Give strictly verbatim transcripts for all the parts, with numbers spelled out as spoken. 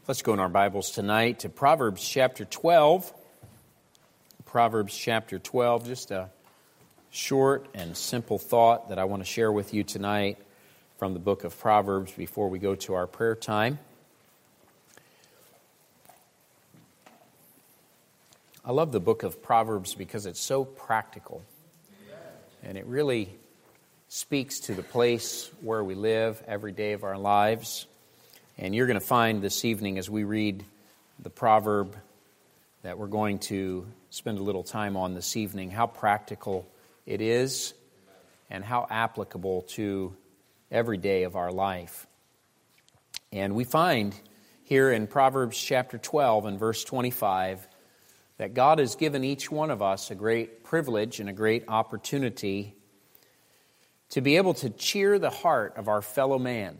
Let's go in our Bibles tonight to Proverbs chapter twelve. Proverbs chapter twelve, just a short and simple thought that I want to share with you tonight from the book of Proverbs before we go to our prayer time. I love the book of Proverbs because it's so practical, and it really speaks to the place where we live every day of our lives. And you're going to find this evening as we read the proverb that we're going to spend a little time on this evening, how practical it is and how applicable to every day of our life. And we find here in Proverbs chapter twelve and verse twenty-five that God has given each one of us a great privilege and a great opportunity to be able to cheer the heart of our fellow man.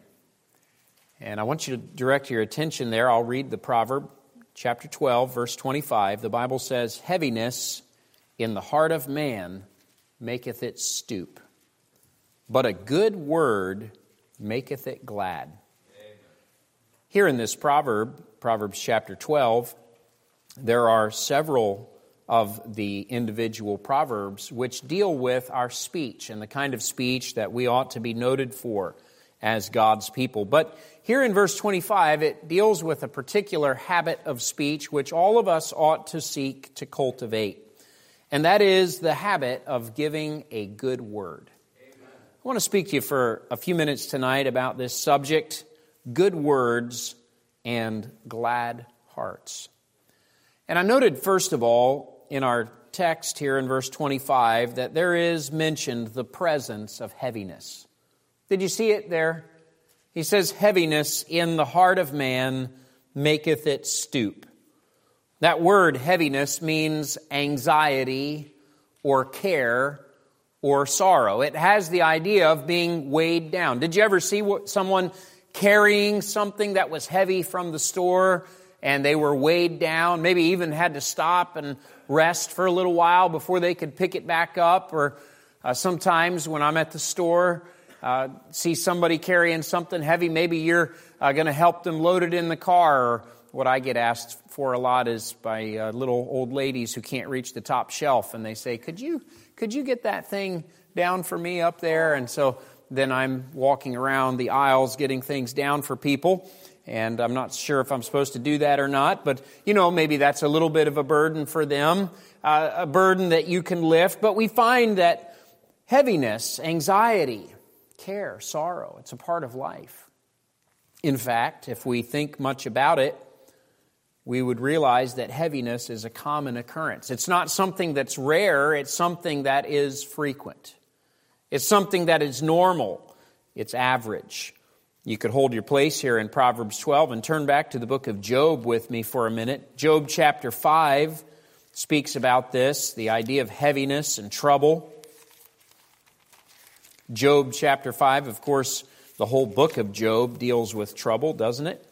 And I want you to direct your attention there. I'll read the proverb, chapter twelve, verse twenty-five. The Bible says, "Heaviness in the heart of man maketh it stoop, but a good word maketh it glad." Amen. Here in this proverb, Proverbs chapter twelve, there are several of the individual proverbs which deal with our speech and the kind of speech that we ought to be noted for as God's people. But here in verse twenty-five, it deals with a particular habit of speech which all of us ought to seek to cultivate. And that is the habit of giving a good word. Amen. I want to speak to you for a few minutes tonight about this subject, good words and glad hearts. And I noted, first of all, in our text here in verse twenty-five, that there is mentioned the presence of heaviness. Did you see it there? He says, "Heaviness in the heart of man maketh it stoop." That word heaviness means anxiety or care or sorrow. It has the idea of being weighed down. Did you ever see someone carrying something that was heavy from the store and they were weighed down, maybe even had to stop and rest for a little while before they could pick it back up? Or uh, sometimes when I'm at the store, Uh, see somebody carrying something heavy, maybe you're uh, going to help them load it in the car. Or what I get asked for a lot is by uh, little old ladies who can't reach the top shelf, and they say, could you could you get that thing down for me up there? And so then I'm walking around the aisles getting things down for people, and I'm not sure if I'm supposed to do that or not, but you know, maybe that's a little bit of a burden for them, uh, a burden that you can lift. But we find that heaviness, anxiety, care, sorrow, it's a part of life. In fact, if we think much about it, we would realize that heaviness is a common occurrence. It's not something that's rare, it's something that is frequent. It's something that is normal, it's average. You could hold your place here in Proverbs twelve and turn back to the book of Job with me for a minute. Job chapter five speaks about this, the idea of heaviness and trouble. Job chapter five, of course, the whole book of Job deals with trouble, doesn't it?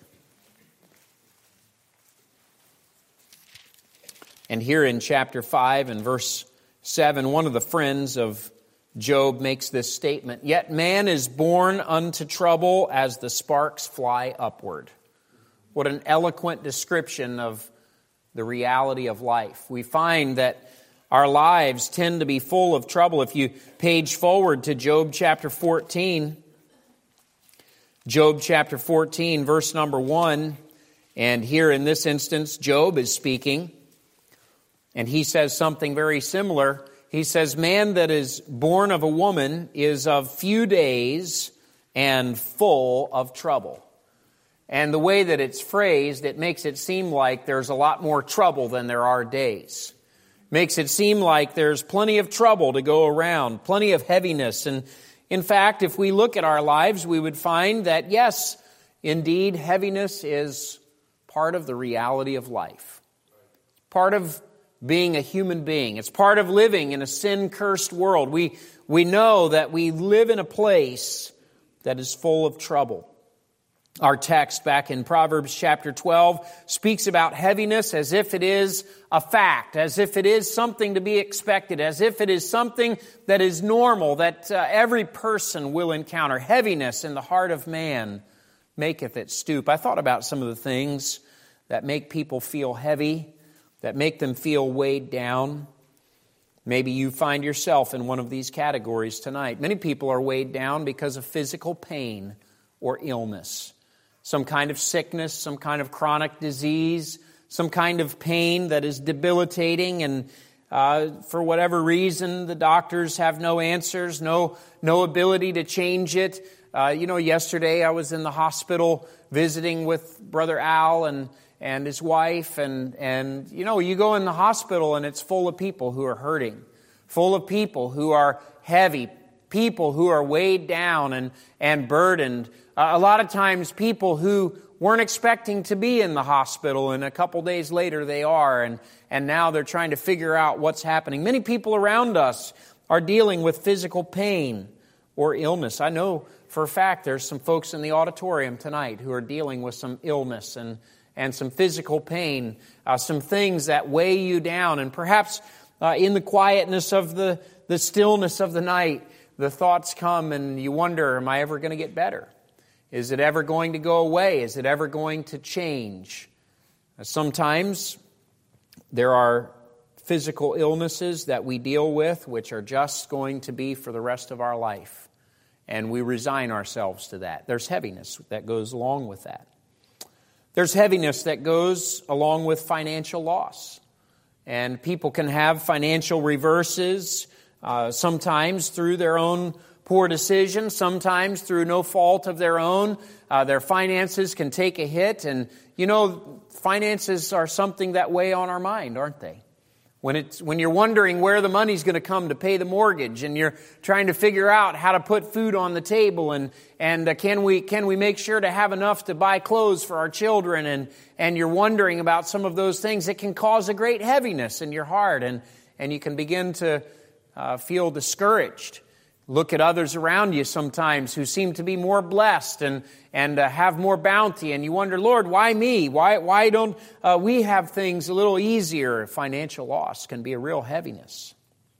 And here in chapter five and verse seven, one of the friends of Job makes this statement, "Yet man is born unto trouble as the sparks fly upward." What an eloquent description of the reality of life. We find that our lives tend to be full of trouble. If you page forward to Job chapter fourteen, Job chapter fourteen, verse number one, and here in this instance, Job is speaking, and he says something very similar. He says, "Man that is born of a woman is of few days and full of trouble." And the way that it's phrased, it makes it seem like there's a lot more trouble than there are days. Makes it seem like there's plenty of trouble to go around, plenty of heaviness. And in fact, if we look at our lives, we would find that, yes, indeed, heaviness is part of the reality of life. Part of being a human being. It's part of living in a sin-cursed world. We, we know that we live in a place that is full of trouble. Our text back in Proverbs chapter twelve speaks about heaviness as if it is a fact, as if it is something to be expected, as if it is something that is normal, that uh, every person will encounter. Heaviness in the heart of man maketh it stoop. I thought about some of the things that make people feel heavy, that make them feel weighed down. Maybe you find yourself in one of these categories tonight. Many people are weighed down because of physical pain or illness. Some kind of sickness, some kind of chronic disease, some kind of pain that is debilitating, and uh, for whatever reason, the doctors have no answers, no no ability to change it. Uh, you know, yesterday I was in the hospital visiting with Brother Al and and his wife, and and you know, you go in the hospital and it's full of people who are hurting, full of people who are heavy, people who are weighed down and and burdened. Uh, a lot of times, people who weren't expecting to be in the hospital, and a couple days later they are, and, and now they're trying to figure out what's happening. Many people around us are dealing with physical pain or illness. I know for a fact there's some folks in the auditorium tonight who are dealing with some illness and, and some physical pain, uh, some things that weigh you down. And perhaps uh, in the quietness of the, the stillness of the night, the thoughts come and you wonder, am I ever going to get better? Is it ever going to go away? Is it ever going to change? Sometimes there are physical illnesses that we deal with which are just going to be for the rest of our life. And we resign ourselves to that. There's heaviness that goes along with that. There's heaviness that goes along with financial loss. And people can have financial reverses, uh, sometimes through their own poor decisions, sometimes through no fault of their own. Uh, their finances can take a hit. And, you know, finances are something that weigh on our mind, aren't they? When it's when you're wondering where the money's going to come to pay the mortgage, and you're trying to figure out how to put food on the table, and and uh, can we can we make sure to have enough to buy clothes for our children, and and you're wondering about some of those things, it can cause a great heaviness in your heart, and and you can begin to uh, feel discouraged. Look at others around you sometimes who seem to be more blessed and and uh, have more bounty, and you wonder, Lord, why me? Why why don't uh, we have things a little easier? Financial loss can be a real heaviness.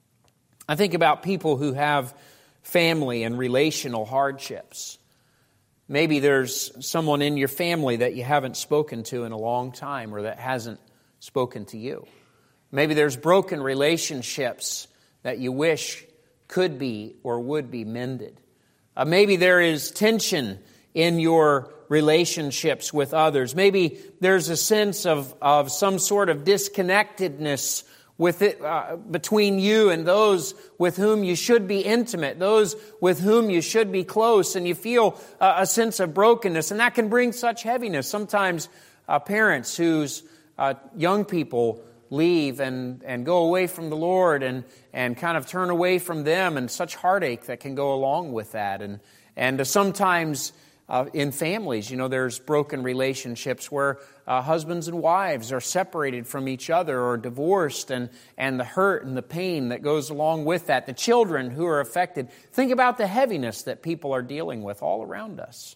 I think about people who have family and relational hardships. Maybe there's someone in your family that you haven't spoken to in a long time, or that hasn't spoken to you. Maybe there's broken relationships that you wish could be or would be mended. Uh, maybe there is tension in your relationships with others. Maybe there's a sense of, of some sort of disconnectedness with it, uh, between you and those with whom you should be intimate, those with whom you should be close, and you feel uh, a sense of brokenness, and that can bring such heaviness. Sometimes uh, parents whose uh, young people leave and, and go away from the Lord and, and kind of turn away from them, and such heartache that can go along with that. And, and sometimes uh, in families, you know, there's broken relationships where uh, husbands and wives are separated from each other or divorced, and, and the hurt and the pain that goes along with that. The children who are affected. Think about the heaviness that people are dealing with all around us.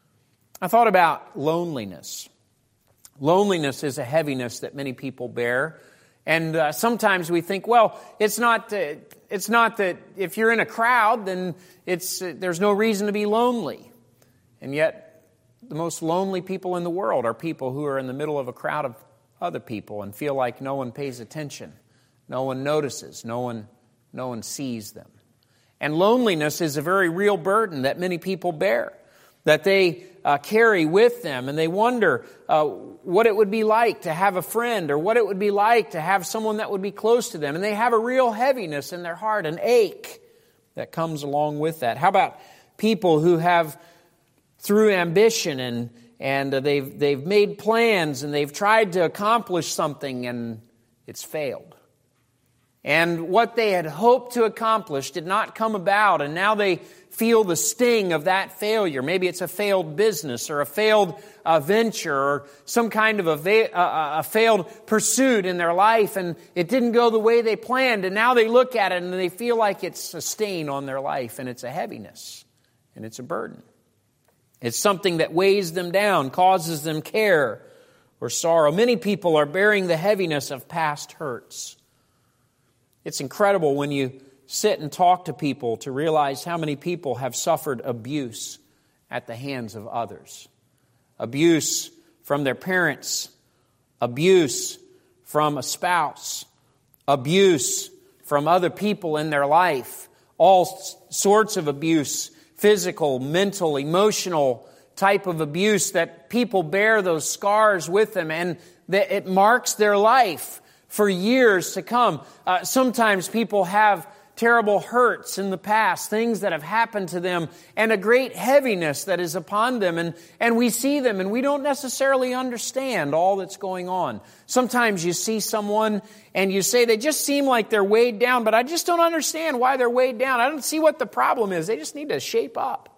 I thought about loneliness. Loneliness is a heaviness that many people bear. And uh, sometimes we think, well, it's not uh, it's not that if you're in a crowd, then it's uh, there's no reason to be lonely. And yet, the most lonely people in the world are people who are in the middle of a crowd of other people and feel like no one pays attention, no one notices, no one no one sees them. And loneliness is a very real burden that many people bear, that they uh, carry with them, and they wonder uh, what it would be like to have a friend, or what it would be like to have someone that would be close to them. And they have a real heaviness in their heart, an ache that comes along with that. How about people who have, through ambition, and and uh, they've they've made plans, and they've tried to accomplish something, and it's failed. And what they had hoped to accomplish did not come about, and now they feel the sting of that failure. Maybe it's a failed business, or a failed uh, venture, or some kind of a, va- uh, a failed pursuit in their life, and it didn't go the way they planned, and now they look at it and they feel like it's a stain on their life, and it's a heaviness, and it's a burden. It's something that weighs them down, causes them care or sorrow. Many people are bearing the heaviness of past hurts. It's incredible when you sit and talk to people to realize how many people have suffered abuse at the hands of others. abuse from their parents, abuse from a spouse, abuse from other people in their life, all sorts of abuse, physical, mental, emotional type of abuse that people bear those scars with them, and that it marks their life for years to come. Uh, sometimes people have terrible hurts in the past, things that have happened to them, and a great heaviness that is upon them. And, and we see them, and we don't necessarily understand all that's going on. Sometimes you see someone, and you say, they just seem like they're weighed down, but I just don't understand why they're weighed down. I don't see what the problem is. They just need to shape up.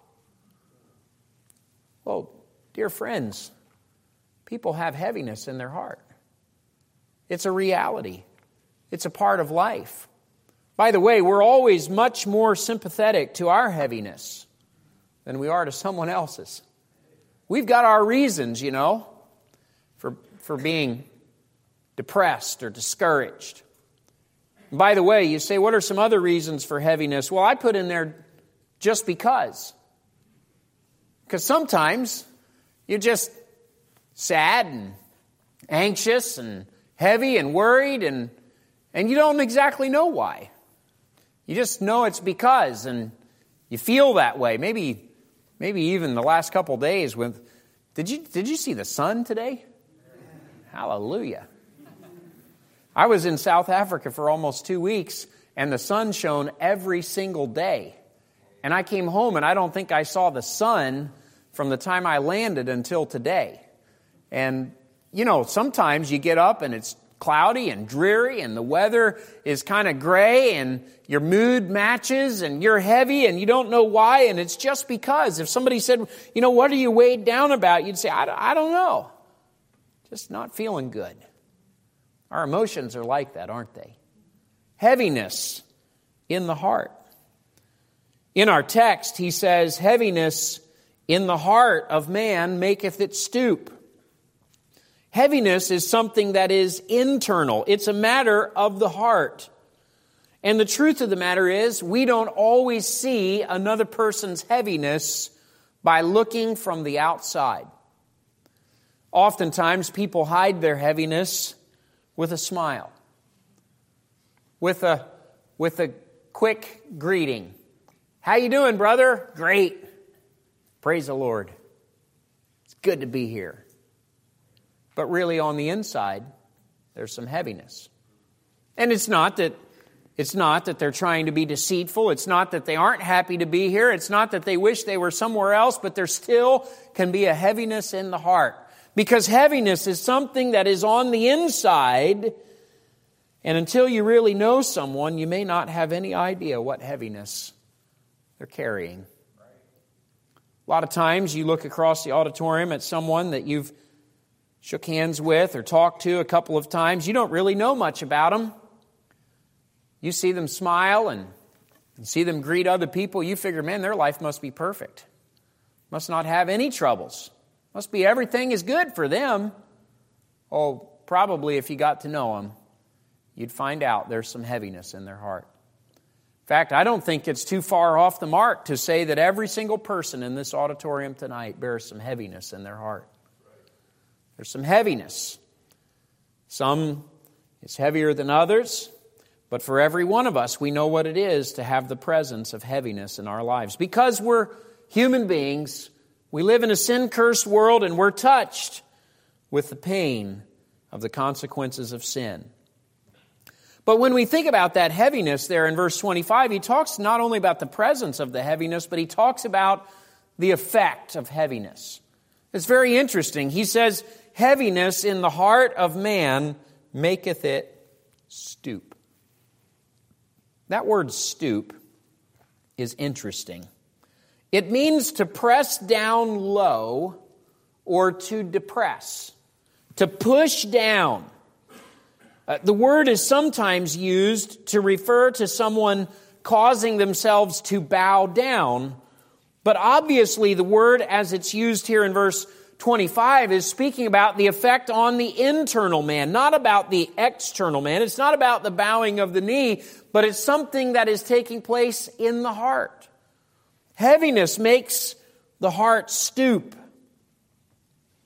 Well, dear friends, people have heaviness in their heart. It's a reality. It's a part of life. By the way, we're always much more sympathetic to our heaviness than we are to someone else's. We've got our reasons, you know, for, for being depressed or discouraged. And by the way, you say, what are some other reasons for heaviness? Well, I put in there just because. Because sometimes you're just sad and anxious and heavy and worried, and, and you don't exactly know why. You just know it's because, and you feel that way. Maybe, maybe even the last couple days. With, did you did you see the sun today? Hallelujah! I was in South Africa for almost two weeks, and the sun shone every single day. And I came home, and I don't think I saw the sun from the time I landed until today. And you know, sometimes you get up and it's cloudy and dreary, and the weather is kind of gray, and your mood matches, and you're heavy, and you don't know why, and it's just because. If somebody said, you know, what are you weighed down about? You'd say, I, I don't know. Just not feeling good. Our emotions are like that, aren't they? Heaviness in the heart. In our text, he says, heaviness in the heart of man maketh it stoop. Heaviness is something that is internal. It's a matter of the heart. And the truth of the matter is, we don't always see another person's heaviness by looking from the outside. Oftentimes, people hide their heaviness with a smile, with a, with a quick greeting. How you doing, brother? Great. Praise the Lord. It's good to be here. But really on the inside, there's some heaviness. And it's not that it's not that they're trying to be deceitful. It's not that they aren't happy to be here. It's not that they wish they were somewhere else, but there still can be a heaviness in the heart. Because heaviness is something that is on the inside, and until you really know someone, you may not have any idea what heaviness they're carrying. A lot of times you look across the auditorium at someone that you've shook hands with or talked to a couple of times. You don't really know much about them. You see them smile and, and see them greet other people. You figure, man, their life must be perfect. Must not have any troubles. Must be everything is good for them. Oh, probably if you got to know them, you'd find out there's some heaviness in their heart. In fact, I don't think it's too far off the mark to say that every single person in this auditorium tonight bears some heaviness in their heart. There's some heaviness. Some is heavier than others, but for every one of us, we know what it is to have the presence of heaviness in our lives. Because we're human beings, we live in a sin-cursed world, and we're touched with the pain of the consequences of sin. But when we think about that heaviness there in verse twenty-five, he talks not only about the presence of the heaviness, but he talks about the effect of heaviness. It's very interesting. He says, heaviness in the heart of man maketh it stoop. That word stoop is interesting. It means to press down low or to depress, to push down. Uh, the word is sometimes used to refer to someone causing themselves to bow down, but obviously the word as it's used here in verse twenty-five is speaking about the effect on the internal man, not about the external man. It's not about the bowing of the knee, but it's something that is taking place in the heart. Heaviness makes the heart stoop.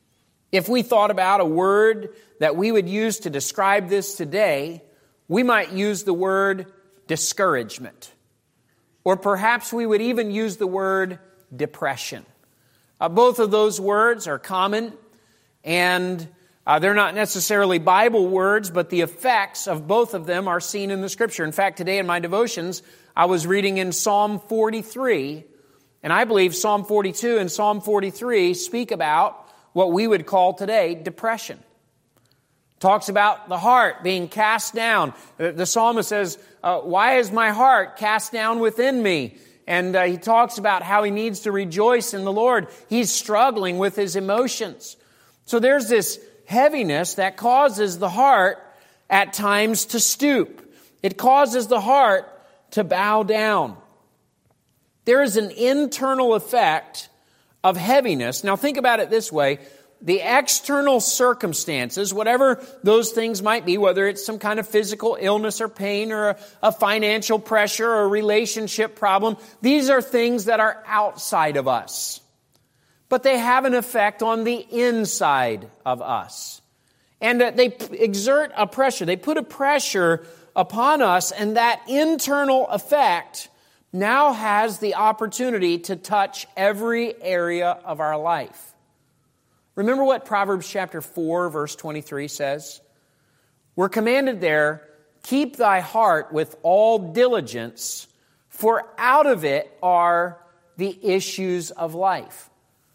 If we thought about a word that we would use to describe this today, we might use the word discouragement. Or perhaps we would even use the word depression. Uh, both of those words are common, and uh, they're not necessarily Bible words, but the effects of both of them are seen in the Scripture. In fact, today in my devotions, I was reading in Psalm forty-three, and I believe Psalm forty-two and Psalm forty-three speak about what we would call today depression. Talks about the heart being cast down. The psalmist says, uh, why is my heart cast down within me? And uh, he talks about how he needs to rejoice in the Lord. He's struggling with his emotions. So there's this heaviness that causes the heart at times to stoop. It causes the heart to bow down. There is an internal effect of heaviness. Now think about it this way. The external circumstances, whatever those things might be, whether it's some kind of physical illness or pain or a, a financial pressure or a relationship problem, these are things that are outside of us. But they have an effect on the inside of us. And uh, they p- exert a pressure. They put a pressure upon us, and that internal effect now has the opportunity to touch every area of our life. Remember what Proverbs chapter four, verse twenty-three says? We're commanded there, keep thy heart with all diligence, for out of it are the issues of life.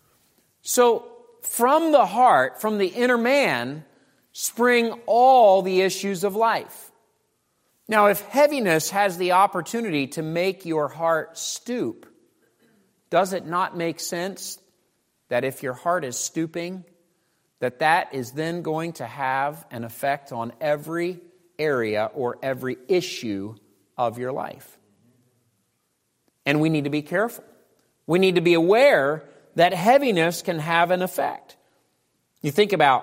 So from the heart, from the inner man, spring all the issues of life. Now, if heaviness has the opportunity to make your heart stoop, does it not make sense that if your heart is stooping, that that is then going to have an effect on every area or every issue of your life? And we need to be careful. We need to be aware that heaviness can have an effect. You think about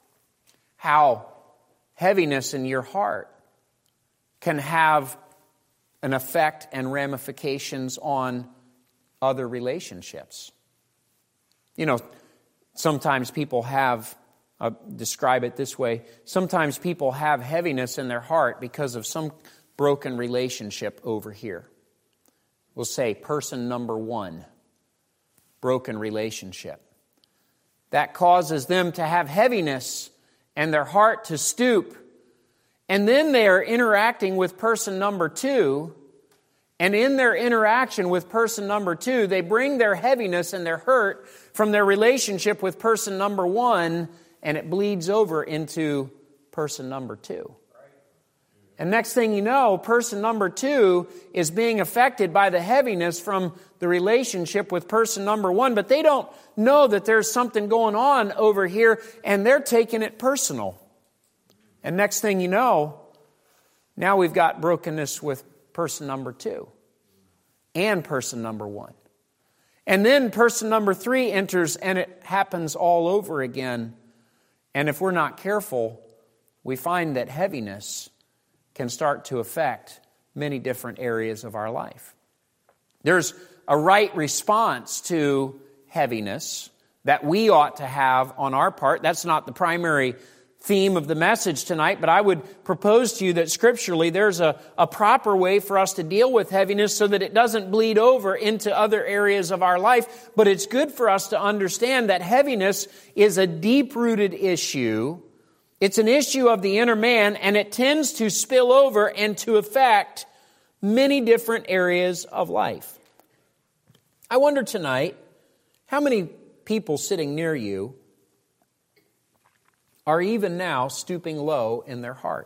how heaviness in your heart can have an effect and ramifications on other relationships. You know, sometimes people have, uh, describe it this way, sometimes people have heaviness in their heart because of some broken relationship over here. We'll say person number one, broken relationship. That causes them to have heaviness and their heart to stoop. And then they are interacting with person number two. And in their interaction with person number two, they bring their heaviness and their hurt from their relationship with person number one, and it bleeds over into person number two. And next thing you know, person number two is being affected by the heaviness from the relationship with person number one, but they don't know that there's something going on over here, and they're taking it personal. And next thing you know, now we've got brokenness with person number two and person number one. And then person number three enters, and it happens all over again. And if we're not careful, we find that heaviness can start to affect many different areas of our life. There's a right response to heaviness that we ought to have on our part. That's not the primary theme of the message tonight, but I would propose to you that scripturally there's a, a proper way for us to deal with heaviness so that it doesn't bleed over into other areas of our life. But it's good for us to understand that heaviness is a deep-rooted issue. It's an issue of the inner man, and it tends to spill over and to affect many different areas of life. I wonder tonight, how many people sitting near you are even now stooping low in their heart?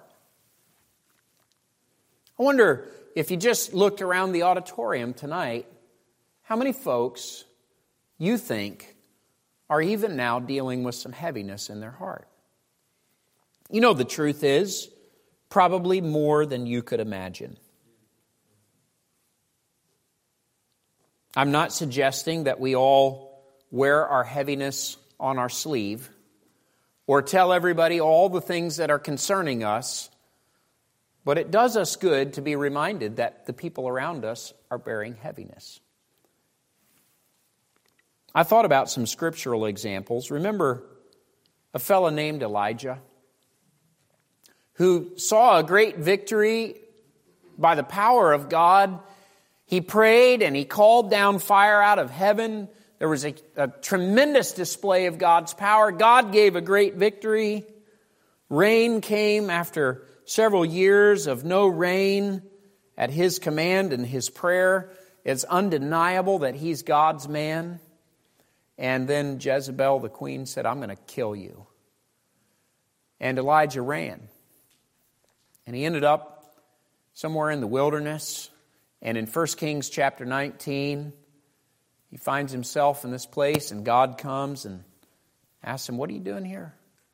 I wonder if you just looked around the auditorium tonight, how many folks you think are even now dealing with some heaviness in their heart? You know, the truth is, probably more than you could imagine. I'm not suggesting that we all wear our heaviness on our sleeve or tell everybody all the things that are concerning us, but it does us good to be reminded that the people around us are bearing heaviness. I thought about some scriptural examples. Remember a fellow named Elijah who saw a great victory by the power of God. He prayed and he called down fire out of heaven. There was a, a tremendous display of God's power. God gave a great victory. Rain came after several years of no rain at his command and his prayer. It's undeniable that he's God's man. And then Jezebel, the queen, said, I'm going to kill you. And Elijah ran. And he ended up somewhere in the wilderness. And in First Kings chapter nineteen, he finds himself in this place, and God comes and asks him, what are you doing here?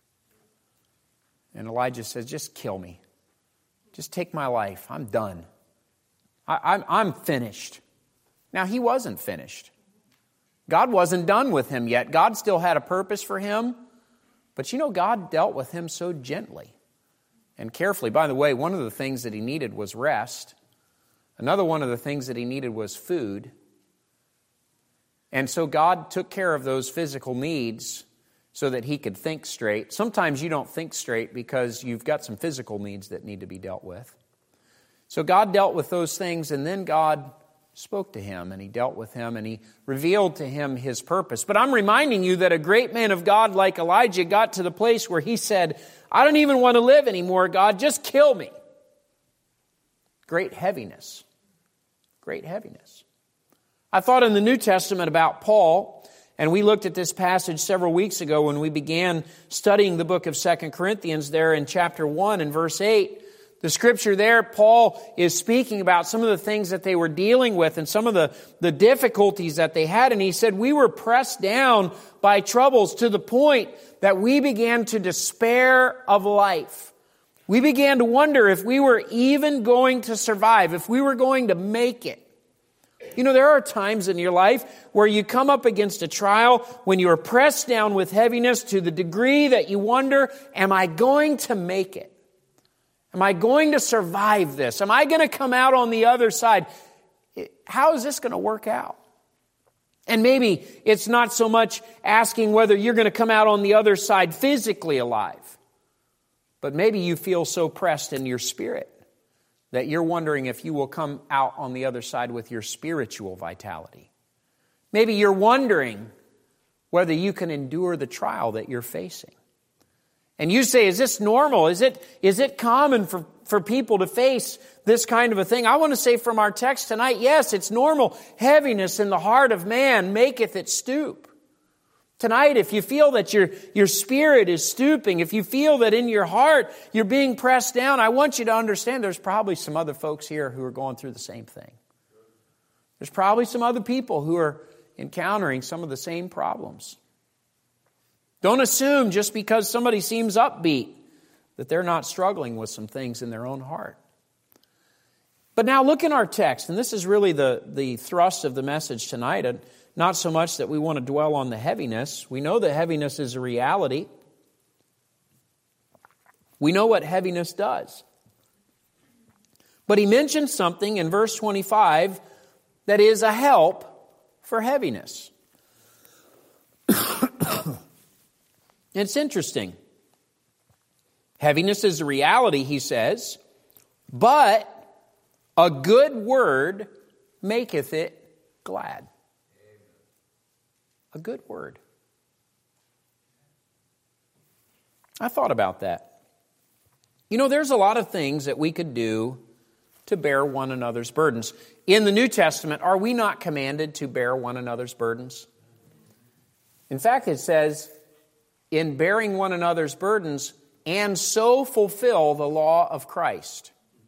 And Elijah says, just kill me. Just take my life. I'm done. I, I'm, I'm finished. Now, he wasn't finished. God wasn't done with him yet. God still had a purpose for him. But you know, God dealt with him so gently and carefully. By the way, one of the things that he needed was rest. Another one of the things that he needed was food. And so God took care of those physical needs so that he could think straight. Sometimes you don't think straight because you've got some physical needs that need to be dealt with. So God dealt with those things, and then God spoke to him, and he dealt with him, and he revealed to him his purpose. But I'm reminding you that a great man of God like Elijah got to the place where he said, I don't even want to live anymore, God, just kill me. Great heaviness. Great heaviness. I thought in the New Testament about Paul, and we looked at this passage several weeks ago when we began studying the book of Second Corinthians there in chapter one and verse eight. The scripture there, Paul is speaking about some of the things that they were dealing with and some of the, the difficulties that they had. And he said, we were pressed down by troubles to the point that we began to despair of life. We began to wonder if we were even going to survive, if we were going to make it. You know, there are times in your life where you come up against a trial when you are pressed down with heaviness to the degree that you wonder, am I going to make it? Am I going to survive this? Am I going to come out on the other side? How is this going to work out? And maybe it's not so much asking whether you're going to come out on the other side physically alive, but maybe you feel so pressed in your spirit that you're wondering if you will come out on the other side with your spiritual vitality. Maybe you're wondering whether you can endure the trial that you're facing. And you say, is this normal? Is it, is it common for, for people to face this kind of a thing? I want to say from our text tonight, yes, it's normal. Heaviness in the heart of man maketh it stoop. Tonight, if you feel that your, your spirit is stooping, if you feel that in your heart you're being pressed down, I want you to understand there's probably some other folks here who are going through the same thing. There's probably some other people who are encountering some of the same problems. Don't assume just because somebody seems upbeat that they're not struggling with some things in their own heart. But now look in our text, and this is really the, the thrust of the message tonight. And not so much that we want to dwell on the heaviness. We know that heaviness is a reality. We know what heaviness does. But he mentions something in verse twenty-five that is a help for heaviness. It's interesting. Heaviness is a reality, he says, but a good word maketh it glad. A good word. I thought about that. You know, there's a lot of things that we could do to bear one another's burdens. In the New Testament, are we not commanded to bear one another's burdens? In fact, it says, in bearing one another's burdens, and so fulfill the law of Christ.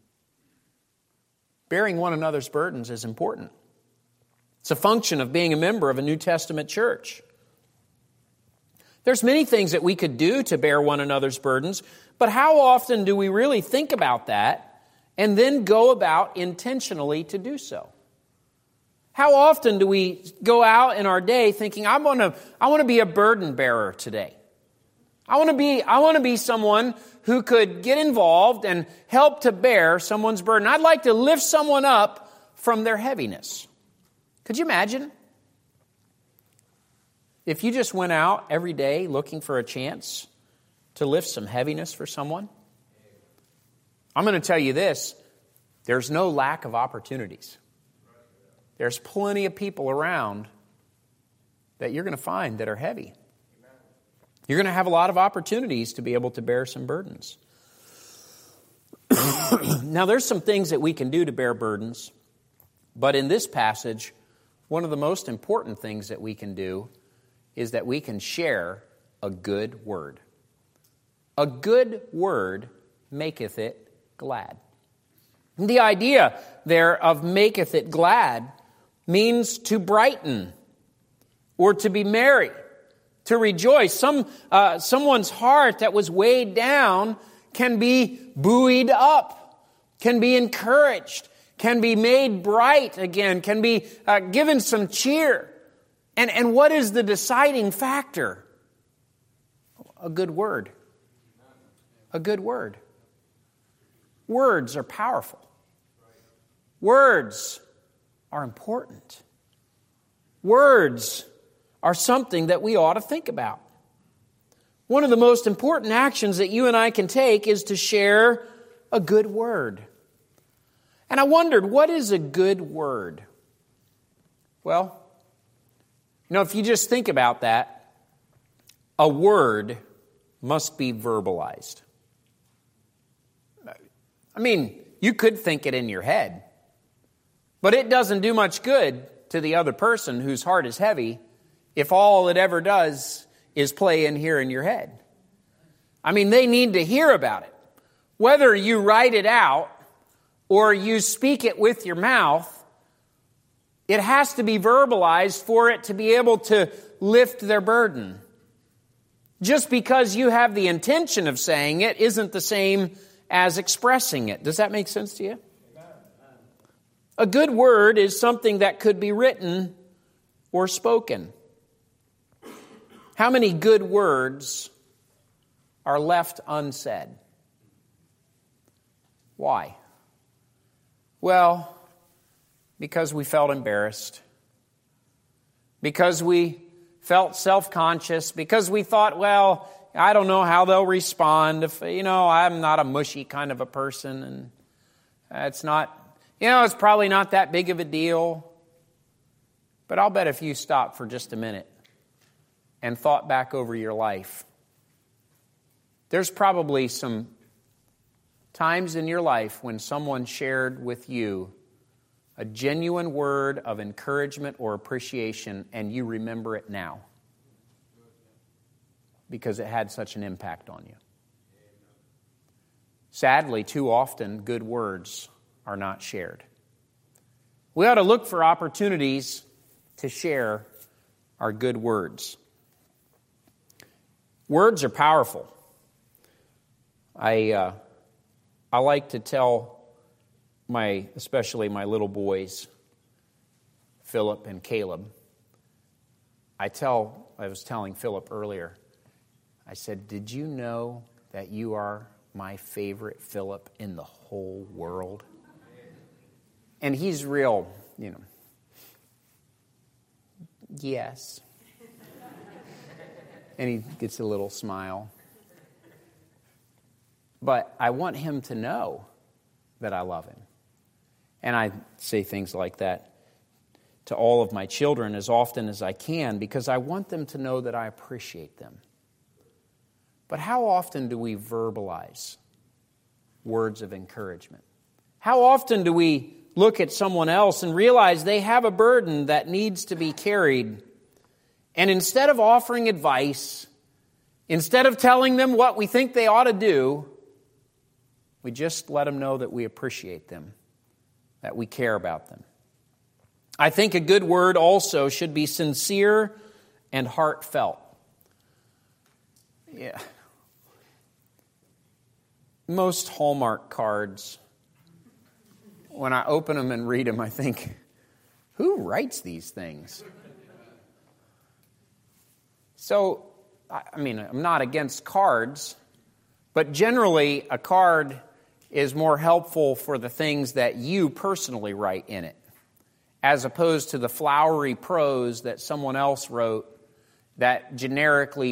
Bearing one another's burdens is important. It's a function of being a member of a New Testament church. There's many things that we could do to bear one another's burdens, but how often do we really think about that and then go about intentionally to do so? How often do we go out in our day thinking, I want to I want to be a burden bearer today. I want to be I want to be someone who could get involved and help to bear someone's burden. I'd like to lift someone up from their heaviness. Could you imagine if you just went out every day looking for a chance to lift some heaviness for someone? I'm going to tell you this. There's no lack of opportunities. There's plenty of people around that you're going to find that are heavy. You're going to have a lot of opportunities to be able to bear some burdens. Now, there's some things that we can do to bear burdens, but in this passage, one of the most important things that we can do is that we can share a good word. A good word maketh it glad. The idea there of maketh it glad means to brighten or to be merry, to rejoice. Some uh, someone's heart that was weighed down can be buoyed up, can be encouraged, can be made bright again, can be uh, given some cheer. And, and what is the deciding factor? A good word. A good word. Words are powerful. Words are important. Words are something that we ought to think about. One of the most important actions that you and I can take is to share a good word. And I wondered, what is a good word? Well, you know, if you just think about that, a word must be verbalized. I mean, you could think it in your head, but it doesn't do much good to the other person whose heart is heavy if all it ever does is play in here in your head. I mean, they need to hear about it. Whether you write it out or you speak it with your mouth, it has to be verbalized for it to be able to lift their burden. Just because you have the intention of saying it isn't the same as expressing it. Does that make sense to you? A good word is something that could be written or spoken. How many good words are left unsaid? Why? Well, because we felt embarrassed, because we felt self-conscious, because we thought, well, I don't know how they'll respond. If, you know, I'm not a mushy kind of a person, and it's not, you know, it's probably not that big of a deal. But I'll bet if you stopped for just a minute and thought back over your life, there's probably some times in your life when someone shared with you a genuine word of encouragement or appreciation, and you remember it now because it had such an impact on you. Sadly, too often, good words are not shared. We ought to look for opportunities to share our good words. Words are powerful. I uh, I like to tell my, especially my little boys, Philip and Caleb. I tell, I was telling Philip earlier, I said, did you know that you are my favorite Philip in the whole world? And he's real, you know, yes. And he gets a little smile. But I want him to know that I love him. And I say things like that to all of my children as often as I can because I want them to know that I appreciate them. But how often do we verbalize words of encouragement? How often do we look at someone else and realize they have a burden that needs to be carried, and instead of offering advice, instead of telling them what we think they ought to do, we just let them know that we appreciate them, that we care about them. I think a good word also should be sincere and heartfelt. Yeah. Most Hallmark cards, when I open them and read them, I think, who writes these things? So, I mean, I'm not against cards, but generally a card is more helpful for the things that you personally write in it, as opposed to the flowery prose that someone else wrote that generically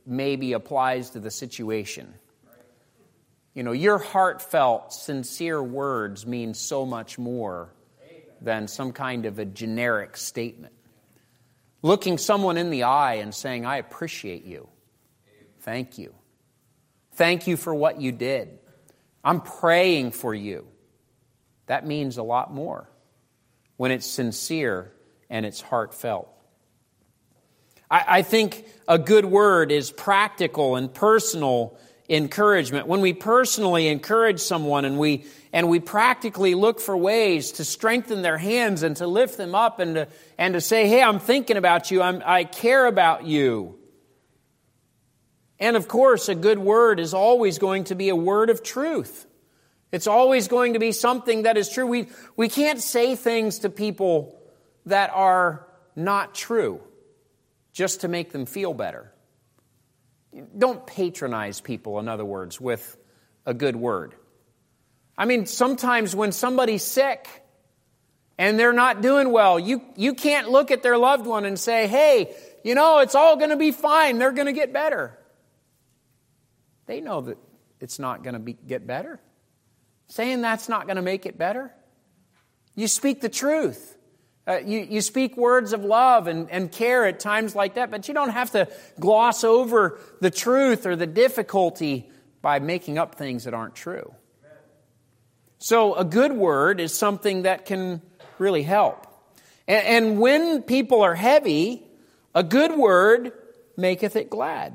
maybe applies to the situation. You know, your heartfelt, sincere words mean so much more than some kind of a generic statement. Looking someone in the eye and saying, I appreciate you. Thank you. Thank you for what you did. I'm praying for you. That means a lot more when it's sincere and it's heartfelt. I, I think a good word is practical and personal encouragement. When we personally encourage someone and we and we practically look for ways to strengthen their hands and to lift them up and to, and to say, hey, I'm thinking about you. I'm, I care about you. And of course, a good word is always going to be a word of truth. It's always going to be something that is true. We, we can't say things to people that are not true just to make them feel better. Don't patronize people, in other words, with a good word. I mean, sometimes when somebody's sick and they're not doing well, you, you can't look at their loved one and say, hey, you know, it's all going to be fine. They're going to get better. They know that it's not going to be, get better. Saying that's not going to make it better. You speak the truth. Uh, you, you speak words of love and, and care at times like that, but you don't have to gloss over the truth or the difficulty by making up things that aren't true. So a good word is something that can really help. And, and when people are heavy, a good word maketh it glad.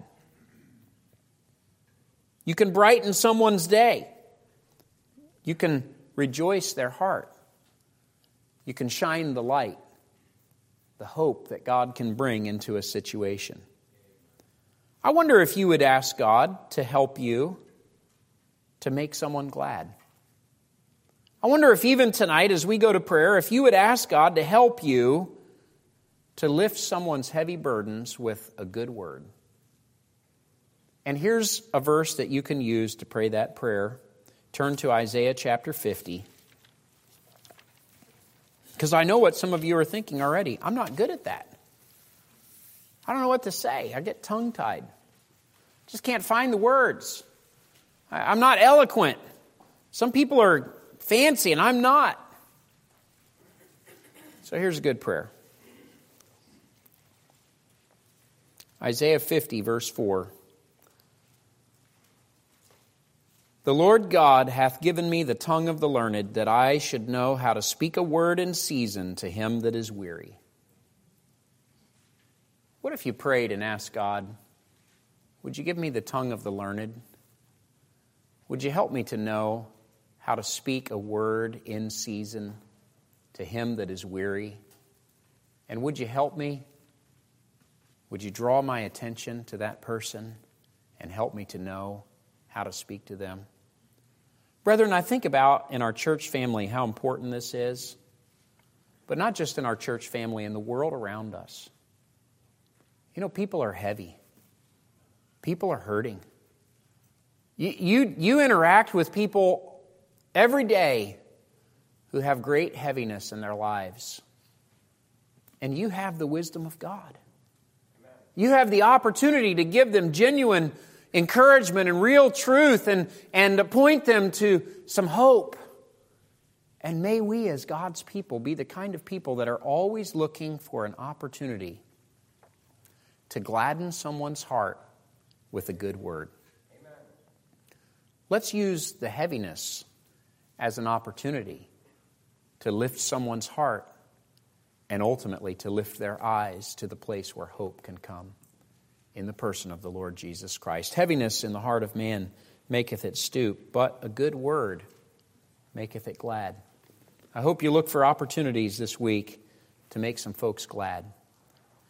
You can brighten someone's day. You can rejoice their heart. You can shine the light, the hope that God can bring into a situation. I wonder if you would ask God to help you to make someone glad. I wonder if even tonight as we go to prayer, if you would ask God to help you to lift someone's heavy burdens with a good word. And here's a verse that you can use to pray that prayer. Turn to Isaiah chapter fifty. Because I know what some of you are thinking already. I'm not good at that. I don't know what to say. I get tongue-tied. Just can't find the words. I'm not eloquent. Some people are fancy and I'm not. So here's a good prayer. Isaiah fifty, verse four. The Lord God hath given me the tongue of the learned, that I should know how to speak a word in season to him that is weary. What if you prayed and asked God, would you give me the tongue of the learned? Would you help me to know how to speak a word in season to him that is weary? And would you help me? Would you draw my attention to that person and help me to know how to speak to them? Brethren, I think about in our church family how important this is, but not just in our church family, in the world around us. You know, people are heavy. People are hurting. You, you, you interact with people every day who have great heaviness in their lives. And you have the wisdom of God. You have the opportunity to give them genuine encouragement and real truth and, and to point them to some hope. And may we as God's people be the kind of people that are always looking for an opportunity to gladden someone's heart with a good word. Amen. Let's use the heaviness as an opportunity to lift someone's heart and ultimately to lift their eyes to the place where hope can come in the person of the Lord Jesus Christ. Heaviness in the heart of man maketh it stoop, but a good word maketh it glad. I hope you look for opportunities this week to make some folks glad.